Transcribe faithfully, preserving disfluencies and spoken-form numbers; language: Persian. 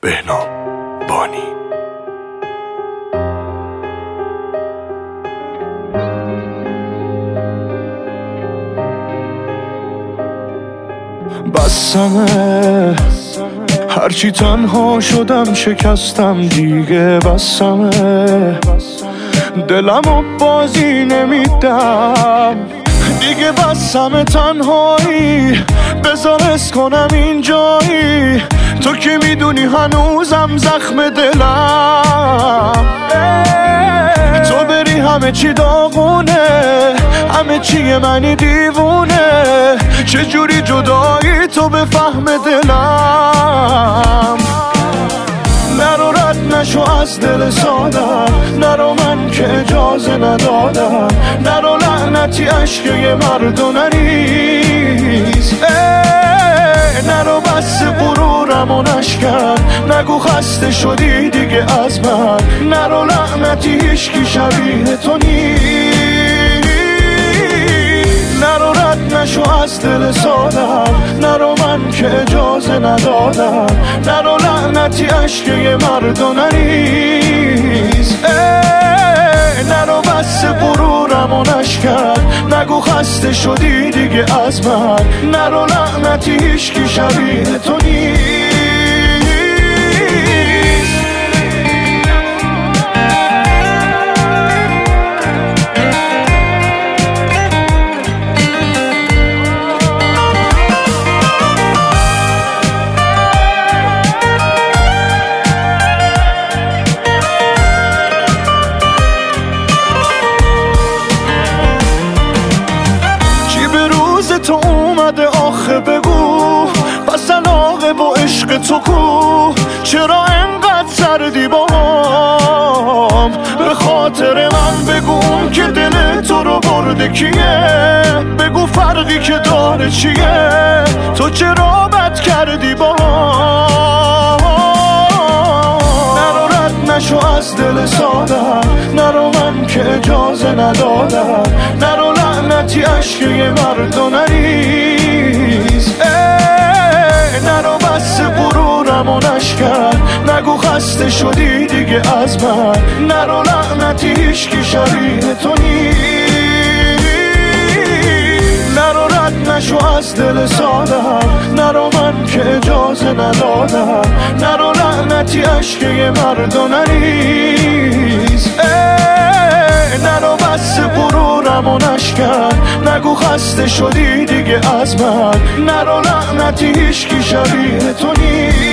بهنام بانی. بسمه هرچی تنها شدم شکستم دیگه، بسمه دلمو بازی نمیدم دیگه، بسمه تنهایی بذار اس کنم اینجایی، تو که میدونی هنوزم زخم دلم، تو بری همه چی داغونه، همه چی منی دیوونه، چجوری جدایی تو به فهم دلم، نرو رد نشو از دل سادم، نرو من که اجازه ندادم، نرو لعنتی عشق یه مرد و نریز، نرو بس غرورم و نشکن، نگو خسته شدی دیگه از من، نرو لعنتی هیچکی شبیه تو نیست، نرو رد نشو از دل سادم، نرو من که اجازه ندادم، نرو لعنتی عشق یه مرد و نریز، نرو بس غرورم و نشکن، نگو خسته شدی دیگه از من، نرو لعنتی هیچکی شبیه تو نیست. تو اومده آخه بگو، پس علاقه با عشق تو کو، چرا انقدر سردی با هم، به خاطر من بگو که دل تو رو برده کیه، بگو فرقی که داره چیه، تو چرا بد کردی با هم، نرو رد نشو از دل سادم، نرو من که اجازه ندادم، نرو لعنتی عشق یه مرد و نریز، نرو بس غرورم و نشکن، نگو خسته شدی دیگه از من، نرو لعنتی هیچکی شبیه تو نیست، نرو رد نشو از دل سادم، نرو من که اجازه ندادم، نرو لعنتی عشق یه مرد و نریز، نرو بس غرورم و نشکن، نگو خسته شدی دیگه از من، نرو لعنتی هیچکی شبیه تو نیست.